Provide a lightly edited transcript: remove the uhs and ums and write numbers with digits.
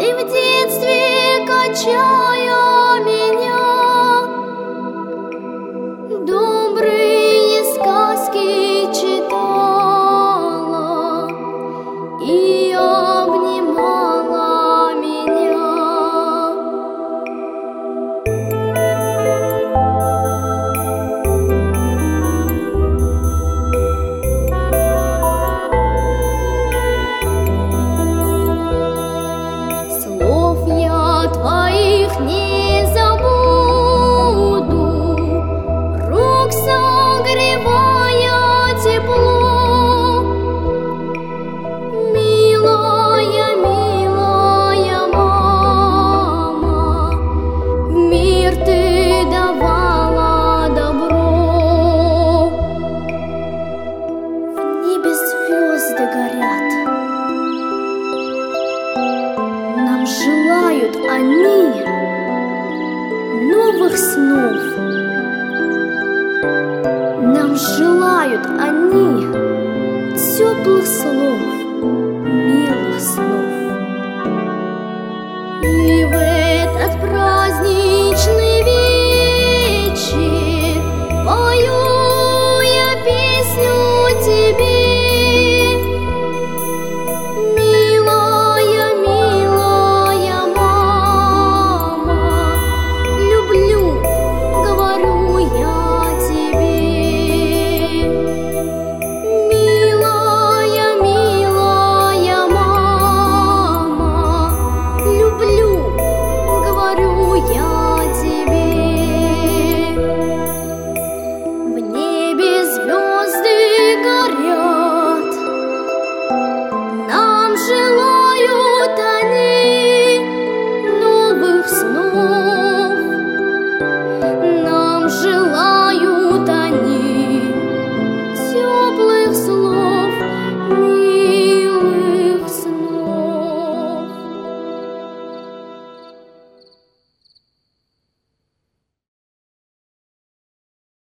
в детстве, качая меня, добрые сказки читала и обнимала меня. Слов я твоих не забуду, рук согревая тепло. Милая, милая мама, в мир ты давала добро. В небе звезды горят, нам желают они новых снов. Нам желают они теплых слов, милых снов. И